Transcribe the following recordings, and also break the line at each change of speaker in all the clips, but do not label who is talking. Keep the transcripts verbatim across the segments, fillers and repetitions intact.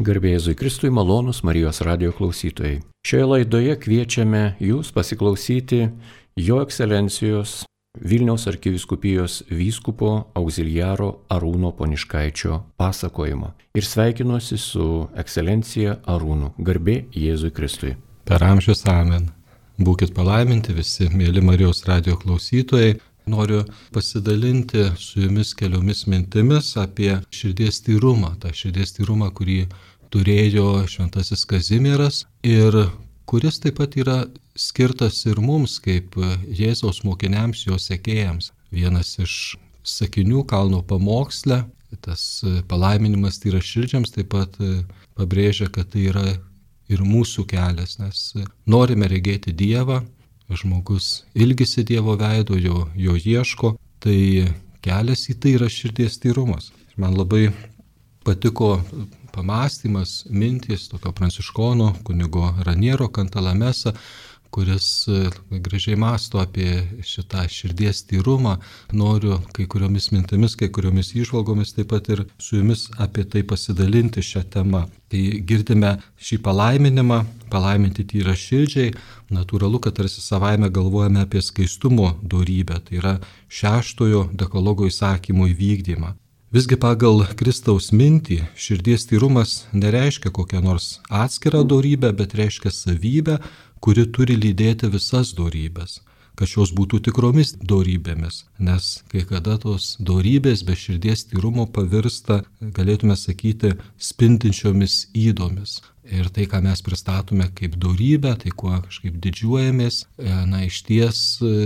Garbė Jėzui Kristui, malonūs Marijos radijo klausytojai. Šioje laidoje kviečiame jūs pasiklausyti Jo Ekscelencijos Vilniaus arkivyskupijos vyskupo auxiliaro Arūno Poniškaičio pasakojimo. Ir sveikinuosi su Ekscelencija Arūnu. Garbė Jėzui Kristui.
Per amžius amen. Būkit palaiminti visi, mėly Marijos radijo klausytojai. Noriu pasidalinti su jumis keliomis mintimis apie širdies tyrumą. Ta širdies tyrumą, kurį turėjo šventasis Kazimieras ir kuris taip pat yra skirtas ir mums kaip Jėzaus mokiniams, jo sekėjams. Vienas iš sakinių Kalno pamoksle, tas palaiminimas tyra širdžiams taip pat pabrėžia, kad tai yra ir mūsų kelias, nes norime regėti Dievą. Žmogus ilgisi Dievo veido, jo, jo ieško, tai kelias į tai yra širdies tyrumas. Man labai patiko pamąstymas, mintis tokio pranciškono kunigo Raniero Cantalamessa, kuris gražiai mąsto apie šitą širdies tyrumą. Noriu kai kuriomis mintimis, kai kuriomis įžvalgomis taip pat ir su jumis apie tai pasidalinti šią temą. Tai girdime šį palaiminimą, palaiminti tyra širdžiai. Natūralu, kad tarsi savaime galvojame apie skaistumo dorybę, tai yra šeštojo dekalogo įsakymo įvykdymą. Visgi pagal Kristaus mintį širdies tyrumas nereiškia kokią nors atskirą dorybę, bet reiškia savybę, kuri turi lydėti visas dorybės, kad šios būtų tikromis dorybėmis, nes kai kada tos dorybės be širdies tyrumo pavirsta, galėtume sakyti, spindinčiomis ydomis. Ir tai, ką mes pristatome kaip dorybę, tai kuo kažkaip didžiuojamės, na iš ties,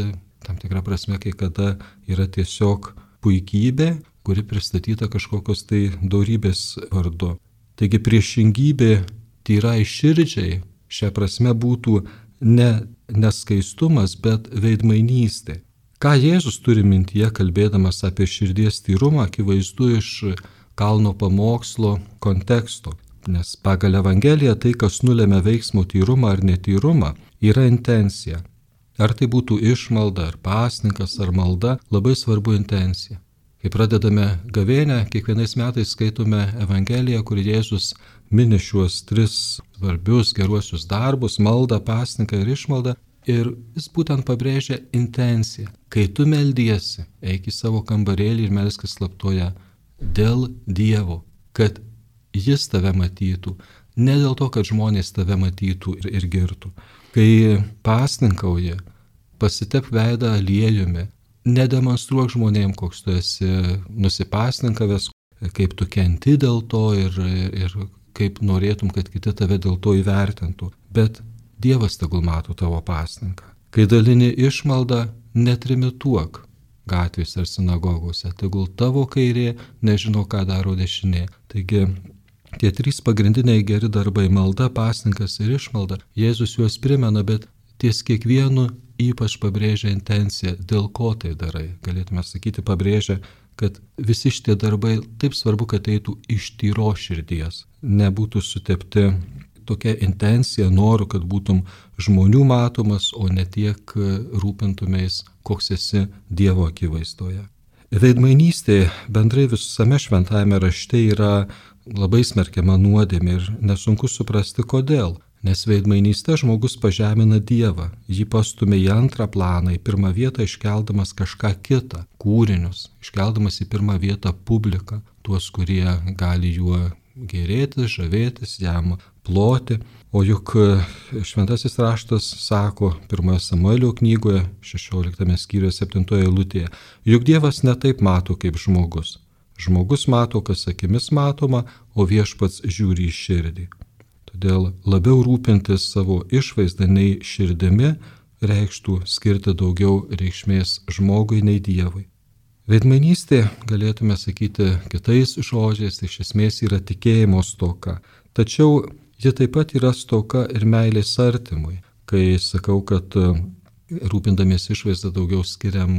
tam tikrą prasme, kai kada yra tiesiog puikybė, kuri pristatyta kažkokios tai dorybės vardu. Taigi priešingybė tyrai širdžiai šia prasme būtų ne neskaistumas, bet veidmainystė. Ką Jėzus turi mintyje, kalbėdamas apie širdies tyrumą, akivaizdu iš Kalno pamokslo konteksto. Nes pagal Evangeliją tai, kas nulemia veiksmo tyrumą ar netyrumą, yra intencija. Ar tai būtų išmalda, ar pasninkas, ar malda, labai svarbu intencija. Kai pradedame gavėnią, kiekvienais metais skaitome Evangeliją, kur Jėzus mini šiuos tris svarbius geruosius darbus - maldą, pasninką ir išmaldą. Ir jis būtent pabrėžia intenciją. Kai tu meldiesi, eik į savo kambarėlį ir melskis slaptoje dėl Dievo, kad jis tave matytų, ne dėl to, kad žmonės tave matytų ir, ir girtų. Kai pasninkauji, pasitep veidą aliejumi, nedemonstruok žmonėm, koks tu esi nusipasninkavęs, kaip tu kenti dėl to ir, ir kaip norėtum, kad kiti tave dėl to įvertintų. Bet Dievas tegul mato tavo pasninką. Kai dalini išmaldą, netrimituok gatvėse ar sinagogose. Tegul tavo kairė nežino, ką daro dešinė. Taigi tie trys pagrindiniai geri darbai - malda, pasninkas ir išmalda. Jėzus juos primena, bet ties kiekvienu ypač pabrėžia intenciją, dėl ko tai darai. Galėtume sakyti, pabrėžia, kad visi šitie darbai taip svarbu, kad eitų iš tyros širdies. Nebūtų sutepti tokia intencija, noru, kad būtum žmonių matomas, o ne tiek rūpintumės, koks esi Dievo akivaizdoje. Veidmainystė bendrai visame šventajame rašte yra labai smerkiama nuodėmė ir nesunku suprasti, kodėl. Nes veidmainystė žmogus pažemina Dievą, jį pastumia į antrą planą, į pirmą vietą iškeldamas kažką kitą, kūrinius, iškeldamas į pirmą vietą publiką, tuos, kurie gali juo gėrėtis, žavėtis, jam ploti. O juk šventasis raštas sako pirmoje Samuelio knygoje, šešioliktame skyriuje, septintoje eilutėje, juk Dievas ne taip mato kaip žmogus. Žmogus mato, kas akimis matoma, o viešpats žiūri į širdį. Todėl labiau rūpintis savo išvaizdą nei širdimi reikštų skirti daugiau reikšmės žmogui nei Dievui. Veidmainystė, galėtume sakyti kitais žodžiais, iš esmės yra tikėjimo stoka. Tačiau ji taip pat yra stoka ir meilės artimui. Kai sakau, kad rūpindamiesi išvaizdą daugiau skiriam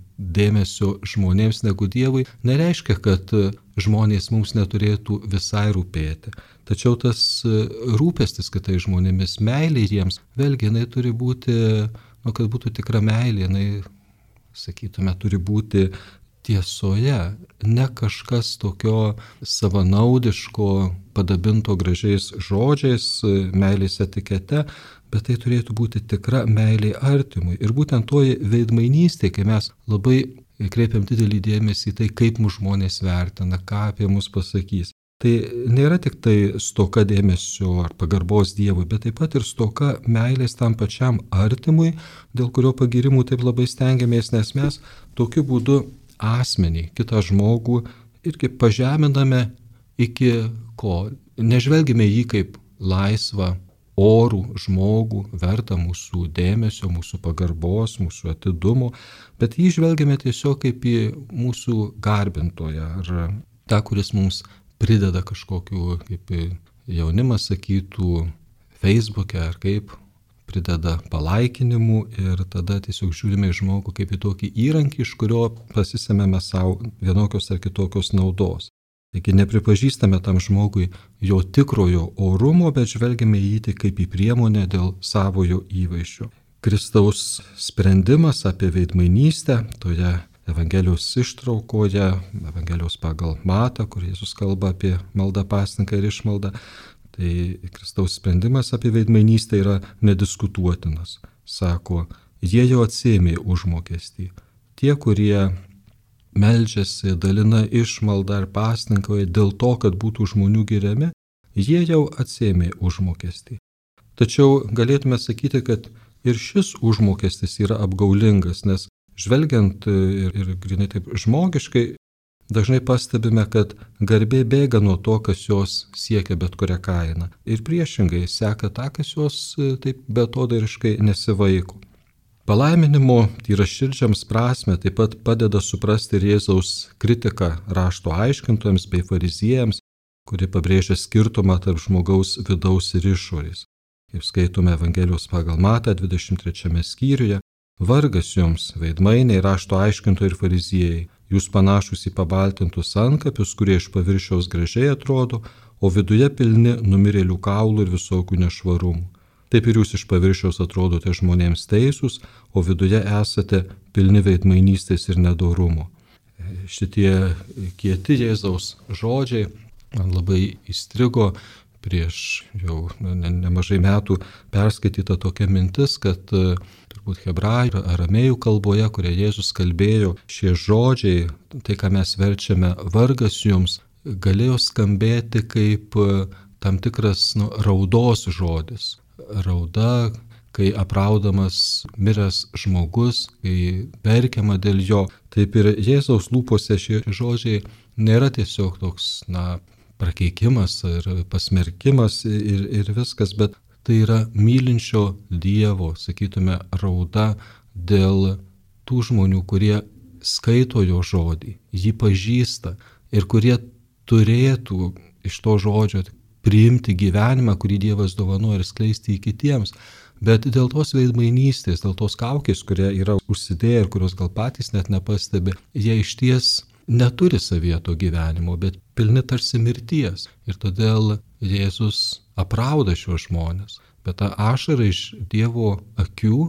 dėmesio žmonėms negu Dievui, nereiškia, kad žmonės mums neturėtų visai rūpėti. Tačiau tas rūpestis kitais žmonėmis, meilė jiems, vėlgi jinai turi būti, nu, kad būtų tikra meilė, jinai, sakytume, turi būti tiesoje, ne kažkas tokio savanaudiško, padabinto gražiais žodžiais, meilės etikete, bet tai turėtų būti tikra meilė artimui. Ir būtent toji veidmainystė, kai mes labai kreipiam didelį dėmesį į tai, kaip mūsų žmonės vertina, ką apie mus pasakys. Tai nėra tik tai stoka dėmesio ar pagarbos Dievui, bet taip pat ir stoka meilės tam pačiam artimui, dėl kurio pagirimų taip labai stengiamės, nes mes tokiu būdu asmenį, kitą žmogų irgi pažeminame iki ko. Nežvelgime jį kaip laisvą, orų žmogų, vertą mūsų dėmesio, mūsų pagarbos, mūsų atidumo, bet jį žvelgiame tiesiog kaip į mūsų garbintoją ar tą, kuris mums prideda kažkokiu, kaip jaunimas sakytų, Facebook'e ar kaip, prideda palaikinimų ir tada tiesiog žiūrime į žmogų kaip į tokį įrankį, iš kurio pasisėmėme savo vienokios ar kitokios naudos. Taigi nepripažįstame tam žmogui jo tikrojo orumo, bet žvelgiame į jį tik kaip į priemonę dėl savojo įvaizdžio. Kristaus sprendimas apie veidmainystę toje Evangelijos ištraukoje, Evangelijos pagal Matą, kur Jėzus kalba apie maldą pasninką ir išmaldą, tai Kristaus sprendimas apie veidmainystę yra nediskutuotinas. Sako, jie jau atsiėmė užmokestį. Tie, kurie meldžiasi, dalina išmaldą ir pasninkoje dėl to, kad būtų žmonių giriami, jie jau atsiėmė užmokestį. Tačiau galėtume sakyti, kad ir šis užmokestis yra apgaulingas, nes žvelgiant ir, ir grinai taip žmogiškai, dažnai pastebime, kad garbė bėga nuo to, kas jos siekia bet kurią kainą. Ir priešingai seka tą, kas jos taip betodariškai nesivaiko. Palaiminimo tyraširdžiams prasme taip pat padeda suprasti ir Jėzaus kritiką rašto aiškintojams bei fariziejams, kuri pabrėžia skirtumą tarp žmogaus vidaus ir išorės. Kaip skaitome Evangelijos pagal Matą dvidešimt trečiame skyriuje, vargas jums, veidmainiai, rašto aiškintojai ir fariziejai, jūs panašus į pabaltintus antkapius, kurie iš paviršiaus gražiai atrodo, o viduje pilni numirėlių kaulų ir visokių nešvarumų. Taip ir jūs iš paviršiaus atrodote žmonėms teisūs, o viduje esate pilni veidmainystės ir nedorumo. Šitie kieti Jėzaus žodžiai man labai įstrigo prieš jau nemažai metų perskaityta tokia mintis, kad turbūt hebrajų, aramėjų kalboje, kurie Jėzus kalbėjo, šie žodžiai, tai ką mes verčiame vargas jums, galėjo skambėti kaip tam tikras nu, raudos žodis. Rauda, kai apraudamas miręs žmogus, kai verkiama dėl jo. Taip ir Jėzaus lūpose šie žodžiai nėra tiesiog toks, na, prakeikimas ir pasmerkimas ir, ir viskas, bet tai yra mylinčio Dievo, sakytume, rauda dėl tų žmonių, kurie skaito jo žodį, jį pažįsta ir kurie turėtų iš to žodžio priimti gyvenimą, kurį Dievas dovanoja ir skleisti į kitiems. Bet dėl tos veidmainystės, dėl tos kaukės, kurie yra užsidėję ir kurios gal patys net nepastebi, jie išties neturi savyje to gyvenimo, bet pilni tarsi mirties. Ir todėl Jėzus aprauda šios žmonės. Bet ta ašara iš Dievo akių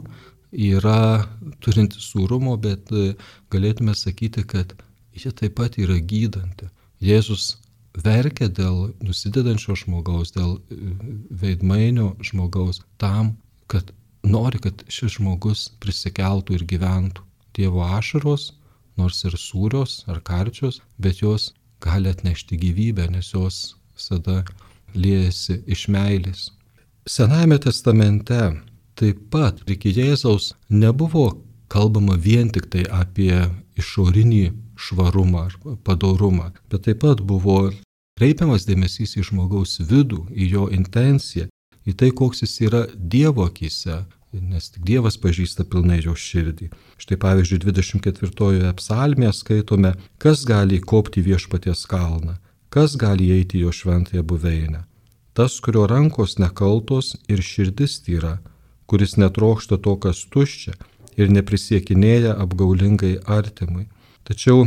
yra turinti sūrumo, bet galėtume sakyti, kad ji taip pat yra gydanti. Jėzus verkia dėl nusidedančio žmogaus, dėl veidmainio žmogaus, tam, kad nori, kad šis žmogus prisikeltų ir gyventų. Dievo ašaros, nors ir sūrios ar karčios, bet jos gali atnešti gyvybę, nes jos visada liejasi iš meilės. Senajame testamente taip pat iki Jėzaus nebuvo kalbama vien tik tai apie išorinį švarumą ar padorumą, bet taip pat buvo kreipiamas dėmesys į žmogaus vidų, į jo intenciją, į tai, koks jis yra Dievo akyse, nes tik Dievas pažįsta pilnai jo širdį. Štai pavyzdžiui, dvidešimt ketvirtojoje psalmėje skaitome, kas gali įkopti viešpaties kalną, kas gali eiti jo šventąją buveinę. Tas, kurio rankos nekaltos ir širdis tyra, kuris netrokšta to, kas tuščia ir neprisiekinėja apgaulingai artimui. Tačiau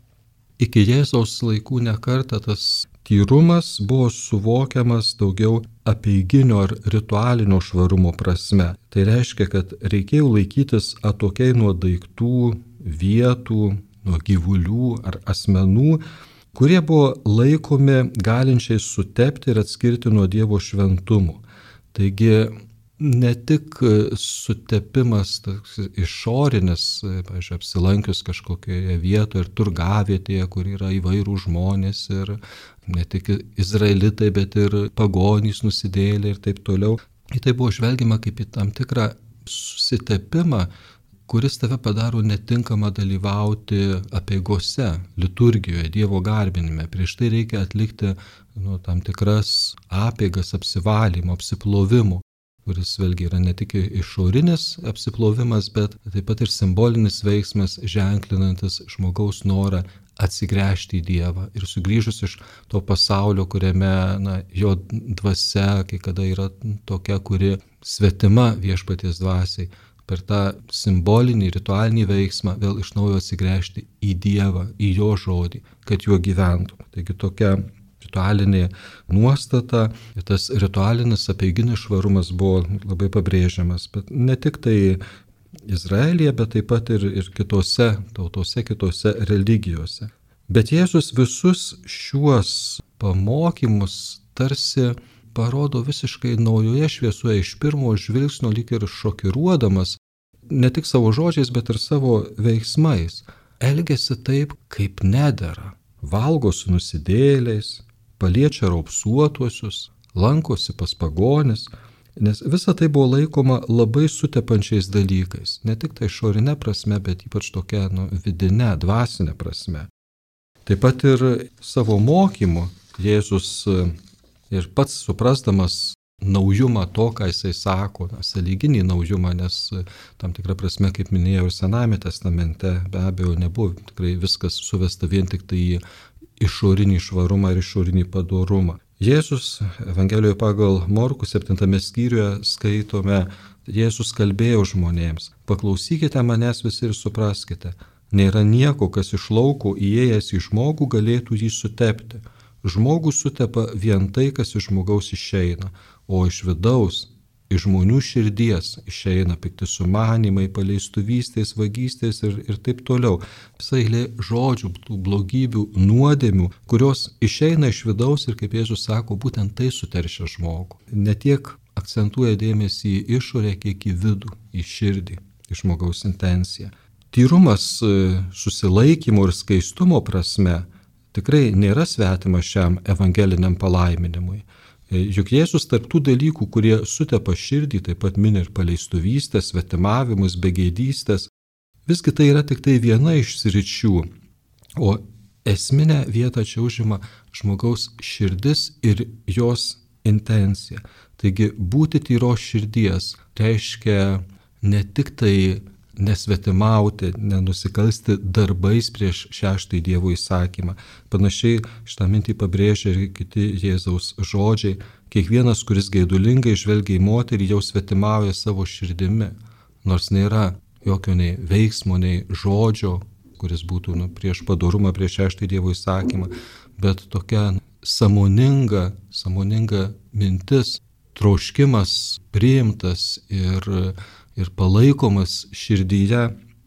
iki Jėzaus laikų nekartą tas tyrumas buvo suvokiamas daugiau apeiginio ar ritualinio švarumo prasme. Tai reiškia, kad reikėjo laikytis atokiai nuo daiktų, vietų, nuo gyvulių ar asmenų, kurie buvo laikomi galinčiai sutepti ir atskirti nuo Dievo šventumo. Taigi ne tik sutepimas išorinis, pavyzdžiui, apsilankius kažkokioje vietoje ir turgavietėje, kur yra įvairių žmonės ir ne tik izraelitai, bet ir pagonys, nusidėjėliai ir taip toliau. Į tai buvo žvelgiama kaip į tam tikrą susitepimą, kuris tave padaro netinkamą dalyvauti apeigose, liturgijoje, Dievo garbinime. Prieš tai reikia atlikti nu, tam tikras apeigas apsivalymo, apsiplovimo, kuris vėlgi yra ne tik išorinis apsiplovimas, bet taip pat ir simbolinis veiksmas, ženklinantis žmogaus norą atsigręžti į Dievą ir sugrįžus iš to pasaulio, kuriame na, jo dvasia, kai kada yra tokia, kuri svetima viešpaties dvasiai, per tą simbolinį, ritualinį veiksmą vėl iš naujo atsigręžti į Dievą, į jo žodį, kad juo gyventum. Taigi tokia ritualinė nuostata, tas ritualinis apeiginis švarumas buvo labai pabrėžiamas, bet ne tik tai Izraelyje, bet taip pat ir, ir kitose tautose, kitose religijose. Bet Jėzus visus šiuos pamokymus tarsi parodo visiškai naujoje šviesoje, iš pirmo žvilgsnio lyg ir šokiruodamas, ne tik savo žodžiais, bet ir savo veiksmais. Elgiasi taip, kaip nedera. Valgo su nusidėjėliais, paliečia raupsuotuosius, lankosi pas pagonis, nes visa tai buvo laikoma labai sutepančiais dalykais. Ne tik tai išorinė prasme, bet ypač tokia nu, vidinė, dvasinė prasme. Taip pat ir savo mokymu Jėzus ir pats suprasdamas naujumą to, ką jisai sako, na, sąlyginį naujumą, nes tam tikrą prasme, kaip minėjau, Senajame testamente be abejo nebuvo tikrai viskas suvesta vien tik tai į išorinį švarumą ir išorinį padorumą. Jėzus Evangelijoje pagal Morkų septintame skyriuje skaitome, Jėzus kalbėjo žmonėms, paklausykite manęs visi ir supraskite, nėra nieko, kas iš lauko įėjęs į žmogų galėtų jį sutepti. Žmogų sutepa vien tai, kas iš žmogaus išeina, o iš vidaus, iš žmonių širdies išeina pikti sumanymai, paleistuvystės, vagystės ir, ir taip toliau. Visai eilė žodžių, tų blogybių, nuodėmių, kurios išeina iš vidaus ir, kaip Jėzus sako, būtent tai suteršia žmogų. Ne tiek akcentuoja dėmesį į išorę, kiek į vidų, į širdį, į žmogaus intenciją. Tyrumas susilaikymo ir skaistumo prasme tikrai nėra svetima šiam evangeliniam palaiminimui. Juk Jėzus tarp tų dalykų, kurie sutepa širdį, taip pat mini ir paleistuvystės, svetimavimus, begėdystės, visgi tai yra tik tai viena iš sričių, o esminę vietą čia užima žmogaus širdis ir jos intencija. Taigi būti tyros širdies reiškia ne tik tai nesvetimauti, nenusikalsti darbais prieš šeštąjį Dievo įsakymą. Panašiai šitą mintį pabrėžia ir kiti Jėzaus žodžiai. Kiekvienas, kuris geidulingai žvelgia į moterį, jau svetimauja savo širdimi, nors nėra jokio nei veiksmo, nei žodžio, kuris būtų nu, prieš padorumą, prieš šeštąjį Dievo įsakymą, bet tokia sąmoninga, sąmoninga mintis, troškimas priimtas ir ir palaikomas širdyje,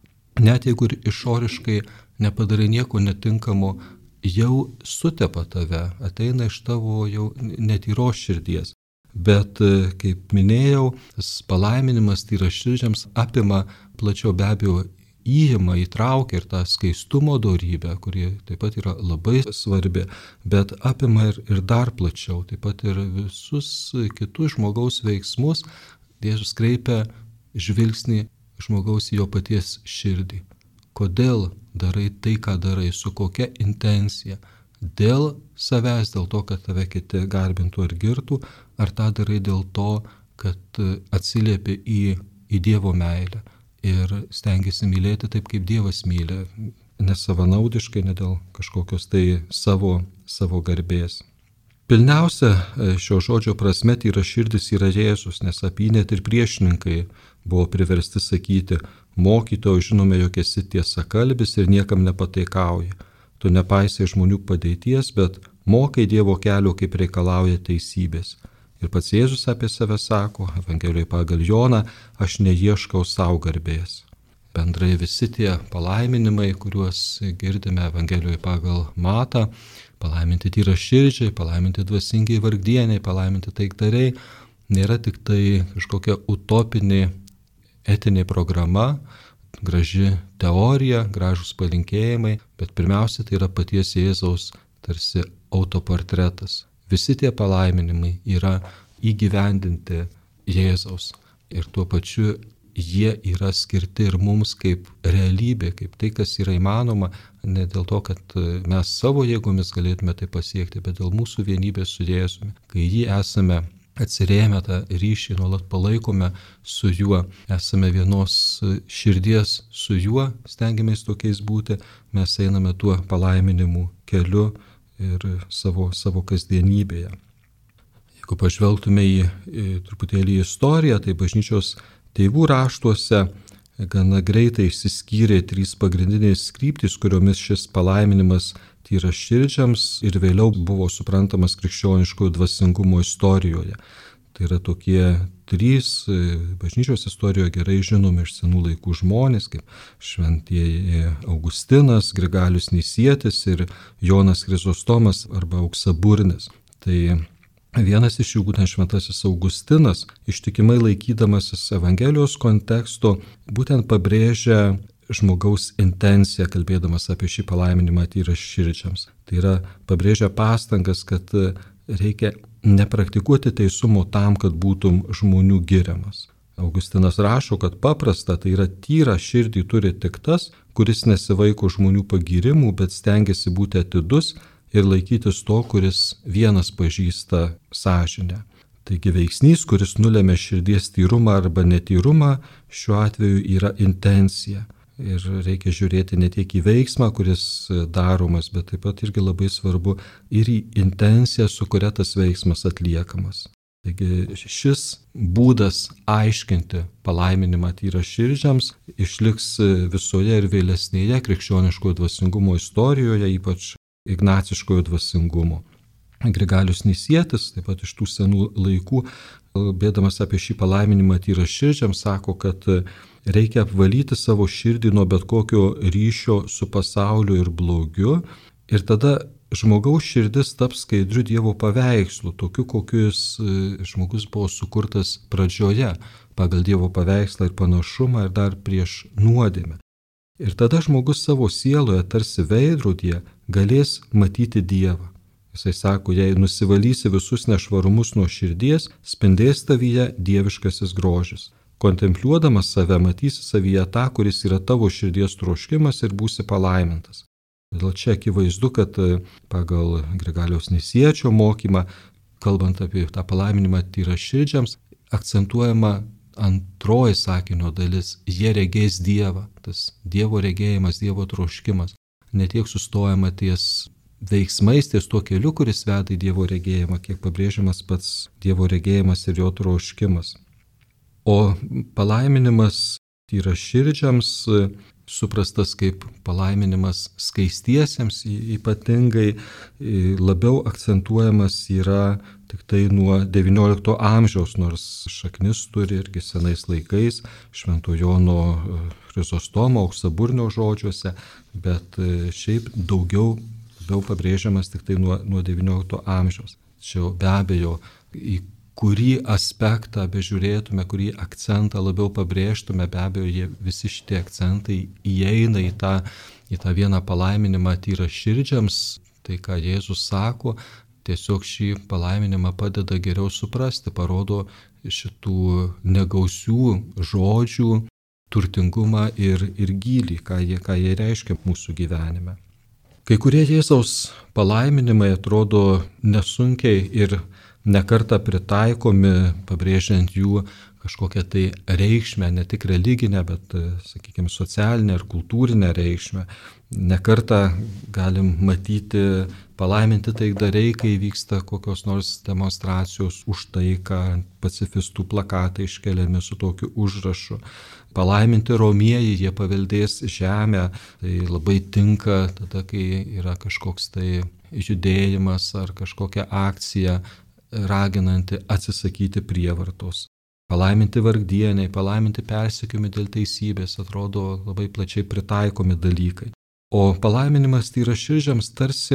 net jeigu ir išoriškai nepadarai nieko netinkamo, jau sutepa tave, ateina iš tavo jau netyros širdies. Bet, kaip minėjau, tas palaiminimas tyraširdžiams apima plačiau be abejo įima, įtraukia ir tą skaistumo dorybę, kuri taip pat yra labai svarbi, bet apima ir, ir dar plačiau, taip pat ir visus kitus žmogaus veiksmus. Jėzus kreipia žvilgsnį žmogaus į jo paties širdį. Kodėl darai tai, ką darai, su kokia intencija? Dėl savęs, dėl to, kad tave kiti garbintų ar girtų, ar tą darai dėl to, kad atsiliepi į, į Dievo meilę ir stengiasi mylėti taip, kaip Dievas myli, nesavanaudiškai, ne dėl kažkokios tai savo, savo garbės. Pilniausia šio žodžio prasme tyra širdis yra Jėzus, nes apie jį net ir priešininkai buvo priversti sakyti, mokytojo, žinome, jog esi tiesakalbis ir niekam nepataikauji. Tu nepaisai žmonių padėties, bet mokai Dievo kelio, kaip reikalauja teisybės. Ir pats Jėzus apie save sako, Evangelijoje pagal Joną, aš neieškau savo garbės. bendrai visi tie palaiminimai, kuriuos girdime Evangelijoje pagal Matą, palaiminti tyraširdžiai, palaiminti dvasingiai vargdieniai, palaiminti taikdariai, nėra tik tai kažkokia utopinė etinė programa, graži teorija, gražūs palinkėjimai, bet pirmiausia tai yra paties Jėzaus tarsi autoportretas. Visi tie palaiminimai yra įgyvendinti Jėzaus ir tuo pačiu jie yra skirti ir mums kaip realybė, kaip tai, kas yra įmanoma, ne dėl to, kad mes savo jėgomis galėtume tai pasiekti, bet dėl mūsų vienybės su Jėzumi. Kai jį esame atsirėmę tą ryšį, nuolat palaikome su juo, esame vienos širdies su juo, stengiamės tokiais būti, mes einame tuo palaiminimu keliu ir savo, savo kasdienybėje. Jeigu pažvelgtume į, į truputėlį istoriją, tai bažnyčios tėvų raštuose gana greitai išsiskyrė trys pagrindinės kryptys, kuriomis šis palaiminimas tyraširdžiams ir vėliau buvo suprantamas krikščioniškojo dvasingumo istorijoje. Tai yra tokie trys bažnyčios istorijoje gerai žinomi iš senų laikų žmonės, kaip šventieji Augustinas, Grigalius Nisietis ir Jonas Chrizostomas arba Auksaburnis. Tai vienas iš jų, būtent šventasis Augustinas, ištikimai laikydamasis Evangelijos konteksto, būtent pabrėžia žmogaus intenciją, kalbėdamas apie šį palaiminimą tyraširdžiams. Tai yra pabrėžia pastangas, kad reikia nepraktikuoti teisumo tam, kad būtum žmonių giriamas. Augustinas rašo, kad paprasta, tai yra tyra širdį turi tik tas, kuris nesivaiko žmonių pagyrimų, bet stengiasi būti atidus ir laikytis to, kuris vienas pažįsta sąžinę. Taigi veiksnys, kuris nulėmė širdies tyrumą arba netyrumą, šiuo atveju yra intencija. Ir reikia žiūrėti ne tiek į veiksmą, kuris daromas, bet taip pat irgi labai svarbu ir į intenciją, su kuria tas veiksmas atliekamas. Taigi šis būdas aiškinti palaiminimą tyraširdžiams išliks visoje ir vėlesnėje krikščioniškojo dvasingumo istorijoje, ypač ignaciškojo dvasingumo. Grigalius Nisietis, taip pat iš tų senų laikų, kalbėdamas apie šį palaiminimą tyraširdžiams, sako, kad reikia apvalyti savo širdį nuo bet kokio ryšio su pasauliu ir blogiu ir tada žmogaus širdis taps skaidriu Dievo paveikslu, tokiu, kokius žmogus buvo sukurtas pradžioje, pagal Dievo paveikslą ir panašumą ir dar prieš nuodėmę. Ir tada žmogus savo sieloje tarsi veidrodyje galės matyti Dievą. Jisai sako, jei nusivalysi visus nešvarumus nuo širdies, spindės tavyje dieviškasis grožis. Kontempliuodamas save matysi savyje tą, kuris yra tavo širdies troškimas ir būsi palaimintas. Todėl čia akivaizdu, kad pagal Grigaliaus Nisiečio mokymą, kalbant apie tą palaiminimą tyraširdžiams, akcentuojama antroji sakinio dalis, jie regės Dievą, tas Dievo regėjimas, Dievo troškimas. Ne tiek sustojama ties veiksmais, ties tuo keliu, kuris veda į Dievo regėjimą, kiek pabrėžiamas pats Dievo regėjimas ir jo troškimas. O palaiminimas tyraširdžiams suprastas kaip palaiminimas skaistiesiems, ypatingai labiau akcentuojamas yra tik tai nuo devyniolikto amžiaus, nors šaknis turi irgi senais laikais, Švento Jono Chrizostomo, Auksaburnio žodžiuose, bet šiaip daugiau, daugiau pabrėžiamas tik tai nuo, nuo devyniolikto amžiaus. Tačiau be abejo, į kurį aspektą bežiūrėtume, kurį akcentą labiau pabrėžtume, be abejo, jie, visi šitie akcentai įeina į tą, į tą vieną palaiminimą tyraširdžiams. Tai, ką Jėzus sako, tiesiog šį palaiminimą padeda geriau suprasti, parodo šitų negausių žodžių turtingumą ir, ir gylį, ką jie, ką jie reiškia mūsų gyvenime. Kai kurie Jėzaus palaiminimai atrodo nesunkiai ir nekartą pritaikomi, pabrėžiant jų kažkokią tai reikšmę, ne tik religinę, bet, sakykime, socialinę ir kultūrinę reikšmę. Nekartą galim matyti palaiminti taikdariai, kai vyksta kokios nors demonstracijos už taiką, pacifistų plakatai iškeliami su tokiu užrašu. Palaiminti romieji, jie paveldės žemę, tai labai tinka tada, kai yra kažkoks tai judėjimas ar kažkokia akcija raginanti atsisakyti prievartos. palaiminti vargdieniai, palaiminti persekiojami dėl teisybės, atrodo labai plačiai pritaikomi dalykai. O palaiminimas tyraširdžiams tarsi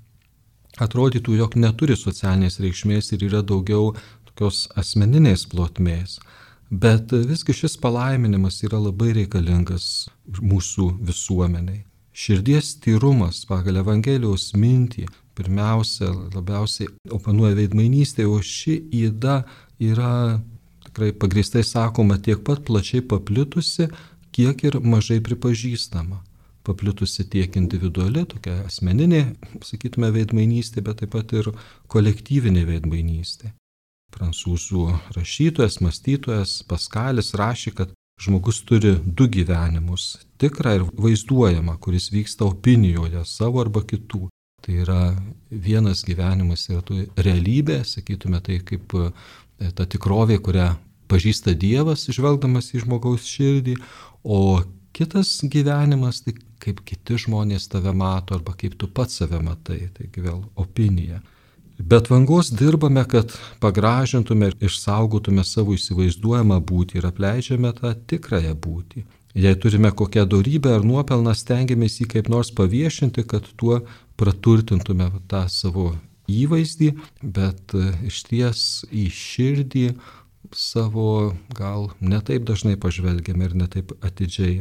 atrodytų, jog neturi socialinės reikšmės ir yra daugiau tokios asmeninės plotmės. Bet visgi šis palaiminimas yra labai reikalingas mūsų visuomeniai. Širdies tyrumas pagal Evangelijos mintį pirmiausia, labiausiai oponuoja veidmainystė, o ši yda yra tikrai pagrįstai sakoma tiek pat plačiai paplitusi, kiek ir mažai pripažįstama. Paplitusi tiek individuali, tokia asmeninė, sakytume, veidmainystė, bet taip pat ir kolektyvinė veidmainystė. Prancūzų rašytojas, mąstytojas Paskalis rašė, kad žmogus turi du gyvenimus - tikrą ir vaizduojamą, kuris vyksta opinijoje savo arba kitų. Tai yra vienas gyvenimas yra tu realybė, sakytume, tai kaip ta tikrovė, kurią pažįsta Dievas, žvelgdamas į žmogaus širdį, o kitas gyvenimas, tai kaip kiti žmonės tave mato arba kaip tu pats save matai, taigi vėl opinija. Bet vangos dirbame, kad pagražintume ir išsaugotume savo įsivaizduojamą būtį ir apleidžiame tą tikrąją būtį. Jei turime kokią dorybę ar nuopelną, stengiamės jį kaip nors paviešinti, kad tuo praturtintume tą savo įvaizdį, bet išties į širdį savo gal netaip dažnai pažvelgiame ir netaip atidžiai.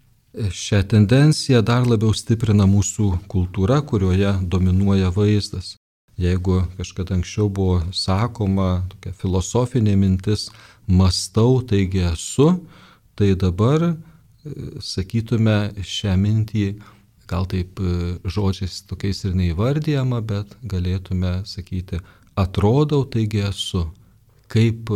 Šią tendenciją dar labiau stiprina mūsų kultūra, kurioje dominuoja vaizdas. Jeigu kažkada anksčiau buvo sakoma, tokia filosofinė mintis, mąstau, taigi esu, tai dabar, sakytume, šią mintį gal taip žodžiais tokiais ir neįvardyjama, bet galėtume sakyti, atrodau, taigi esu. Kaip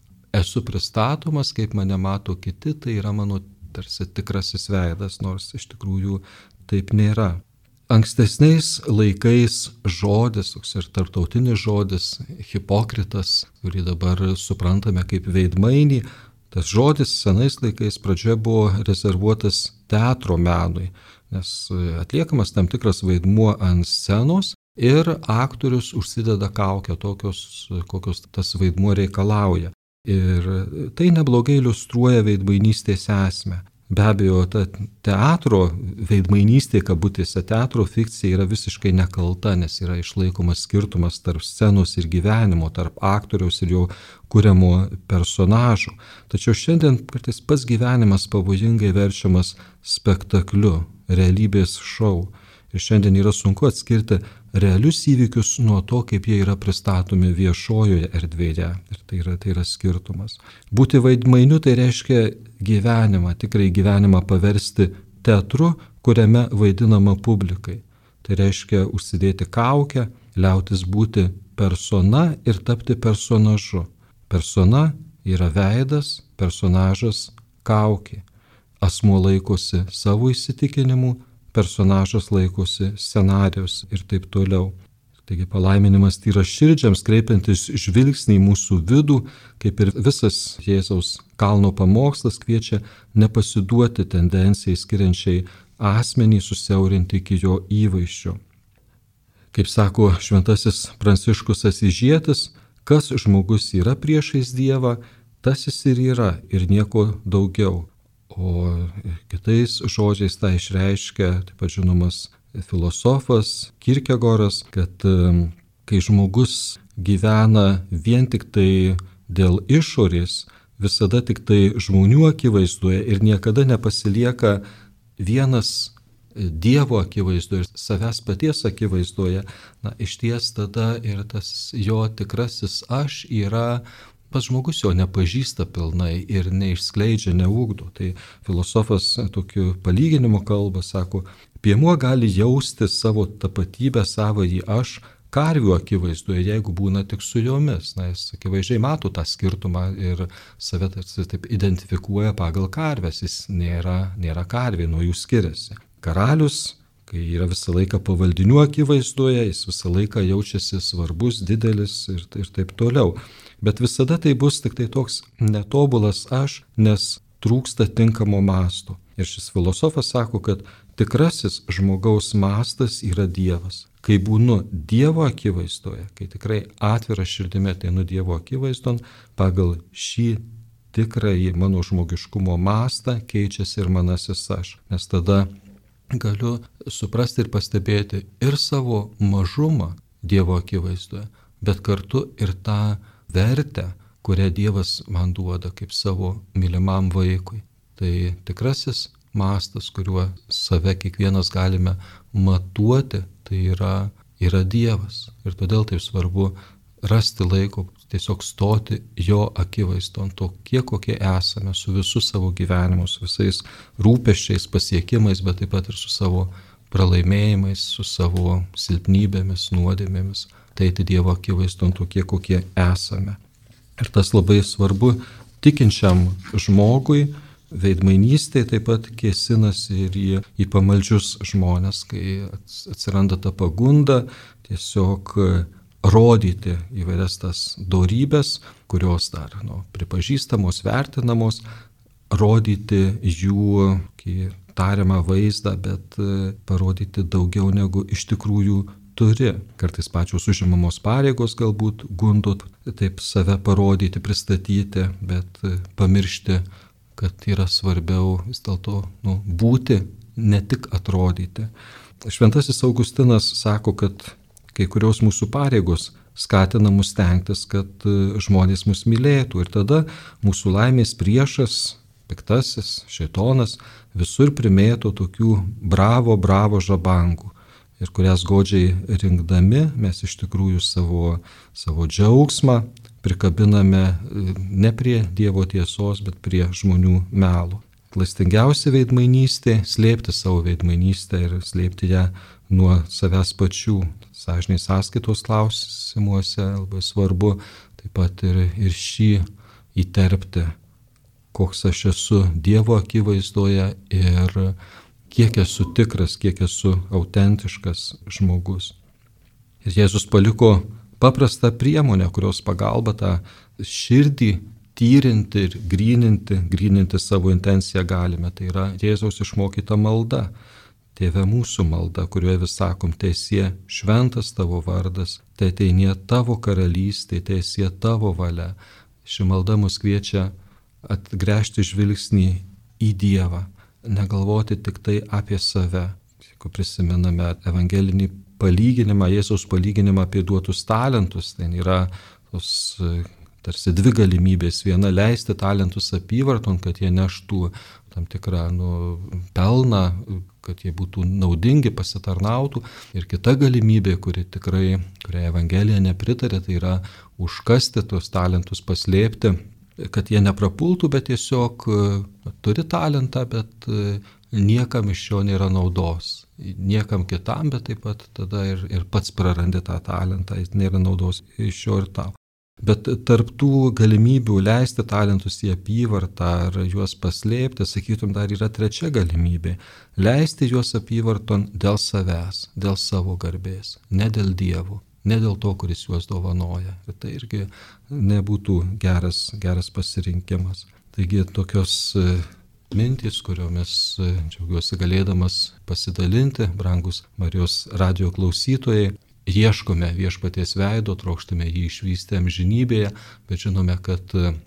esu pristatomas, kaip mane mato kiti, tai yra mano tarsi tikrasis veidas, nors iš tikrųjų taip nėra. Ankstesniais laikais žodis, toks ir tarptautinis žodis, hipokritas, kurį dabar suprantame kaip veidmainį, tas žodis senais laikais pradžioje buvo rezervuotas teatro menui, nes atliekamas tam tikras vaidmuo ant scenos ir aktorius užsideda kaukę tokios, kokios tas vaidmuo reikalauja. Ir tai neblogai iliustruoja veidmainystės esmę. Be abejo, ta teatro veidmainystė, kabutėse teatro fikcija yra visiškai nekalta, nes yra išlaikomas skirtumas tarp scenos ir gyvenimo, tarp aktoriaus ir jo kuriamo personažų. Tačiau šiandien kartais pats gyvenimas pavojingai verčiamas spektakliu, realybės šou. Ir šiandien yra sunku atskirti realius įvykius nuo to, kaip jie yra pristatomi viešojoje erdvėje. Ir tai yra, tai yra skirtumas. Būti vaidmainiu tai reiškia gyvenimą, tikrai gyvenimą paversti teatru, kuriame vaidinama publikai. Tai reiškia užsidėti kaukę, liautis būti persona ir tapti personažu. Persona yra veidas, personažas kaukė. Asmuo laikosi savo įsitikinimų, personažas laikosi scenarijaus ir taip toliau. Taigi palaiminimas tyraširdžiams, kreipiantis žvilgsnį į mūsų vidų, kaip ir visas Jėzaus kalno pamokslas, kviečia nepasiduoti tendencijai skiriančiai asmenį susiaurinti iki jo įvaizdžio. Kaip sako šventasis Pranciškus Asyžietis, kas žmogus yra priešais Dievą, tas jis ir yra ir nieko daugiau. O kitais žodžiais tą išreiškia, taip pat žinomas filosofas Kierkegoras, kad kai žmogus gyvena vien tik tai dėl išorės, visada tik tai žmonių akivaizdoje ir niekada nepasilieka vienas Dievo akivaizdoje ir savęs paties akivaizdoje, na iš ties tada ir tas jo tikrasis aš yra pats žmogus jo nepažįsta pilnai ir neišskleidžia, neugdo. Tai filosofas tokiu palyginimu kalba, sako, piemuo gali jausti savo tapatybę, savąjį aš karvių akivaizdoje, jeigu būna tik su jomis. Na, jis akivaizdžiai mato tą skirtumą ir save tarsi taip identifikuoja pagal karves, jis nėra, nėra karvė, nuo jų skiriasi. Karalius, kai yra visą laiką pavaldinių akivaizdoje, jis visą laiką jaučiasi svarbus, didelis ir, ir taip toliau. Bet visada tai bus tik tai toks netobulas aš, nes trūksta tinkamo masto. Ir šis filosofas sako, kad tikrasis žmogaus mastas yra Dievas. Kai būnu Dievo akivaizdoje, kai tikrai atvira širdimi ateinu Dievo akivaizdon, pagal šį tikrąjį mano žmogiškumo mastą, keičiasi ir manasis aš. Nes tada galiu suprasti ir pastebėti ir savo mažumą Dievo akivaizdoje, bet kartu ir tą vertę, kurią Dievas man duoda kaip savo mylimam vaikui. Tai tikrasis mastas, kuriuo save kiekvienas galime matuoti, tai yra, yra Dievas. Ir todėl taip svarbu rasti laiko, tiesiog stoti jo akivaizdon, tokie, kokie esame, su visu savo gyvenimu, su visais rūpesčiais, pasiekimais, bet taip pat ir su savo pralaimėjimais, su savo silpnybėmis, nuodėmėmis. Tai eiti Dievo akivaizdon tokie, kokie esame. Ir tas labai svarbu tikinčiam žmogui. Veidmainystė taip pat kėsinasi ir į, į pamaldžius žmonės, kai atsiranda ta pagunda tiesiog rodyti įvairias tas dorybės, kurios dar nu, pripažįstamos, vertinamos, rodyti jų tariamą vaizdą, bet parodyti daugiau negu iš tikrųjų turi. Kartais pačios užimamos pareigos galbūt gundo taip save parodyti, pristatyti, bet pamiršti, kad yra svarbiau vis dėlto nu, būti, ne tik atrodyti. Šventasis Augustinas sako, kad kai kurios mūsų pareigos skatina mus stengtis, kad žmonės mus mylėtų. Ir tada mūsų laimės priešas, piktasis, šėtonas, visur primėto tokių bravo, bravo žabangų. Ir kurias godžiai rinkdami mes iš tikrųjų savo, savo džiaugsmą prikabiname ne prie Dievo tiesos, bet prie žmonių melų. Klastingiausia veidmainystė - slėpti savo veidmainystę ir slėpti ją nuo savęs pačių. Sąžinės sąskaitos klausimuose labai svarbu taip pat ir, ir šį įterpti, koks aš esu Dievo akivaizdoje ir kiek esu tikras, kiek esu autentiškas žmogus. Ir Jėzus paliko paprastą priemonę, kurios pagalba tą širdį tyrinti ir gryninti, gryninti savo intenciją galime. Tai yra Jėzaus išmokyta malda. Tėve mūsų malda, kurioje vis sakom, teesie šventas tavo vardas, te ateinie tavo karalystė, teesie tavo valia. Ši malda mus kviečia atgręžti žvilgsnį į Dievą, negalvoti tik tai apie save. Jeigu prisimename evangelinį palyginimą, Jėzaus palyginimą apie duotus talentus, ten yra tos tarsi dvi galimybės. Viena - leisti talentus apyvarton, kad jie neštų tam tikrą nu, pelną, kad jie būtų naudingi, pasitarnautų. Ir kita galimybė, kuri tikrai, kurią Evangelija nepritarė, tai yra užkasti tos talentus, paslėpti, kad jie neprapultų, bet tiesiog turi talentą, bet niekam iš jo nėra naudos. Niekam kitam, bet taip pat tada ir, ir pats prarandi tą talentą, jis nėra naudos iš jo ir tau. Bet tarptų galimybių leisti talentus į apyvartą ar juos paslėpti, sakytum, dar yra trečia galimybė. Leisti juos apyvarton dėl savęs, dėl savo garbės, ne dėl Dievo, ne dėl to, kuris juos dovanoja. Ir tai irgi nebūtų geras, geras pasirinkimas. Taigi tokios mintys, kuriomis džiaugiuosi galėdamas pasidalinti, brangus Marijos radijo klausytojai. Ieškome viešpaties veido, trokštame jį išvysti amžinybėje, bet žinome, kad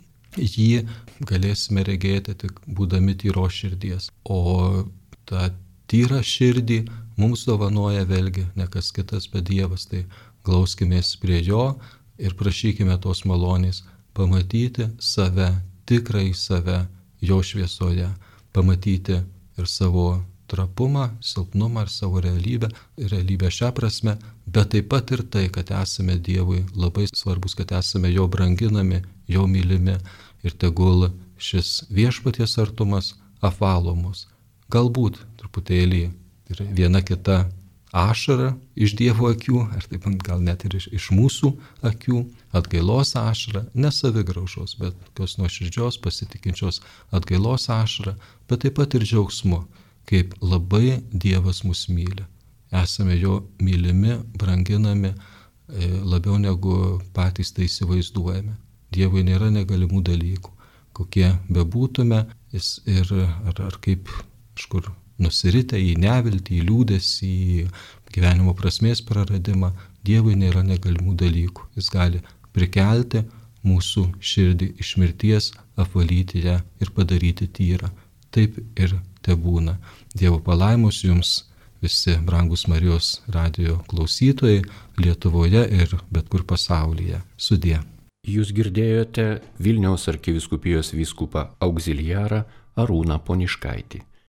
jį galėsime regėti tik būdami tyros širdies. O tą tyrą širdį mums dovanoja vėlgi ne kas kitas, bet Dievas. Tai glauskimės prie jo ir prašykime tos malonės pamatyti save, tikrai save, jo šviesoje, pamatyti ir savo trapumą, silpnumą ir savo realybę, realybę šią prasme, bet taip pat ir tai, kad esame Dievui labai svarbus, kad esame jo branginami, jo mylimi ir tegul šis viešpaties artumas apvalo mus. Galbūt truputėlį ir viena kita ašara iš Dievo akių, ar taip gal net ir iš, iš mūsų akių, atgailos ašara, ne savigraužos, bet tokios nuoširdžios, pasitikinčios atgailos ašara, bet taip pat ir džiaugsmu, kaip labai Dievas mus myli. Esame jo mylimi, branginami labiau negu patys tai įsivaizduojame. Dievui nėra negalimų dalykų. Kokie bebūtume, jis ir ar, ar kaip kažkur nusiritę į neviltį, į liūdesį, į gyvenimo prasmės praradimą, Dievui nėra negalimų dalykų. Jis gali prikelti mūsų širdį iš mirties, apvalyti ją ir padaryti tyrą. Taip ir tebūna. Dievo palaimos jums visi brangus Marijos radijo klausytojai Lietuvoje ir bet kur pasaulyje. Sudie.
Jūs girdėjote Vilniaus arkivyskupijos vyskupą auxiliarą Arūną Poniškaitį.